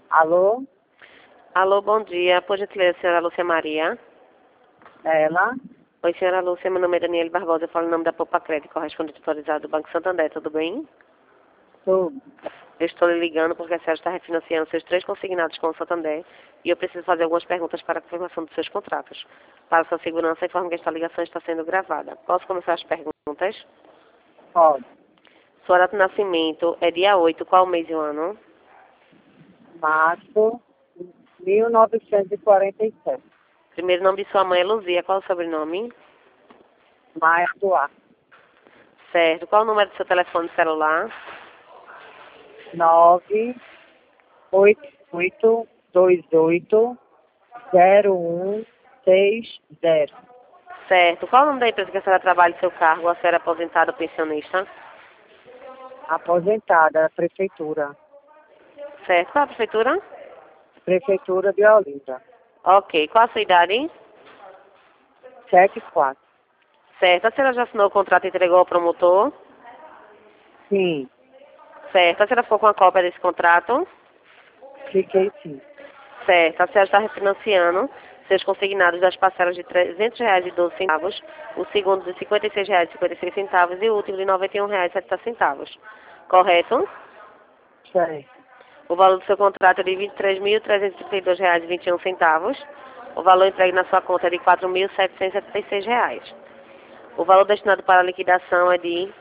Alô? Alô, bom dia. Por gentileza, senhora Lúcia Maria. Ela? Oi, senhora Lúcia. Meu nome é Daniele Barbosa. Eu falo em nome da Poupa Crédito, correspondente autorizado do Banco Santander. Tudo bem? Tudo. Eu estou lhe ligando porque a senhora está refinanciando seus 3 consignados com o Santander e eu preciso fazer algumas perguntas para a confirmação dos seus contratos. Para sua segurança, informo que esta ligação está sendo gravada. Posso começar as perguntas? Pode. Sua data de nascimento é dia 8. Qual mês e o ano? Março 1947. Primeiro nome de sua mãe é Luzia. Qual o sobrenome? Maia do Ar. Certo. Qual o número do seu telefone celular? 988280160. Certo. Qual o nome da empresa que a senhora trabalha em seu cargo? A senhora é aposentada ou pensionista? Aposentada, Prefeitura. Certo. Qual a prefeitura? Prefeitura de Olinda. Ok. Qual a sua idade? 74. Certo. A senhora já assinou o contrato e entregou ao promotor? Sim, Certo. A senhora ficou com a cópia desse contrato? fiquei sim. Certo. A senhora está refinanciando seus consignados das parcelas de R$ 300,12, o segundo de R$ 56,56 e o último de R$ 91,70. Correto? Certo. O valor do seu contrato é de R$ 23.332,21. O valor entregue na sua conta é de R$ 4.776. O valor destinado para a liquidação é de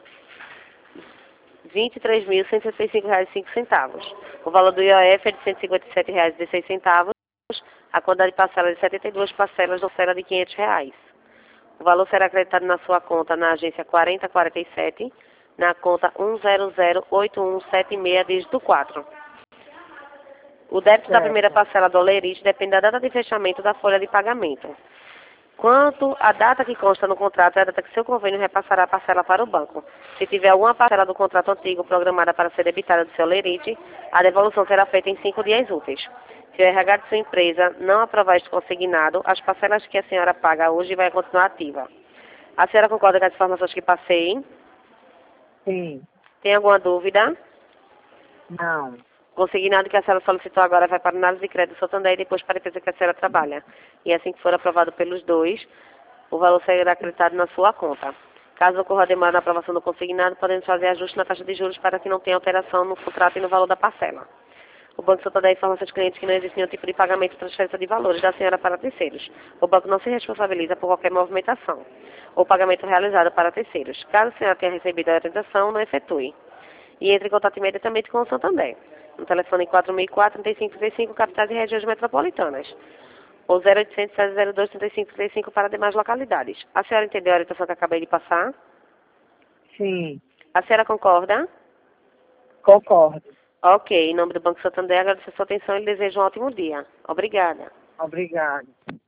R$ 23.165,05. O valor do IOF é de R$ 157,16. A quantidade de parcela é de 72 parcelas, ou será de R$ 500. O valor será acreditado na sua conta na agência 4047, na conta 1008176, dígito 4. O débito da primeira Certo. parcela do Olerite depende da data de fechamento da folha de pagamento. Quanto à data que consta no contrato, é a data que seu convênio repassará a parcela para o banco. Se tiver alguma parcela do contrato antigo programada para ser debitada do seu Olerite, a devolução será feita em 5 dias úteis. Se o RH de sua empresa não aprovar este consignado, as parcelas que a senhora paga hoje vai continuar ativa. A senhora concorda com as informações que passei? Sim. Tem alguma dúvida? Não. Consignado que a senhora solicitou agora vai para análise de crédito do Santander e depois para a empresa que a senhora trabalha. E assim que for aprovado pelos dois, o valor será acreditado na sua conta. Caso ocorra demora na aprovação do consignado, podemos fazer ajuste na taxa de juros para que não tenha alteração no contrato e no valor da parcela. O Banco Santander informa aos seus clientes que não existe nenhum tipo de pagamento ou transferência de valores da senhora para terceiros. O banco não se responsabiliza por qualquer movimentação ou pagamento realizado para terceiros. Caso a senhora tenha recebido a orientação, não efetue. E entre em contato imediatamente com o Santander. No telefone 4004-3535, capitais e regiões metropolitanas. Ou 0800-002-3535 para demais localidades. A senhora entendeu a orientação que acabei de passar? Sim. A senhora concorda? Concordo. Ok. Em nome do Banco Santander, agradeço a sua atenção e lhe desejo um ótimo dia. Obrigada. Obrigada.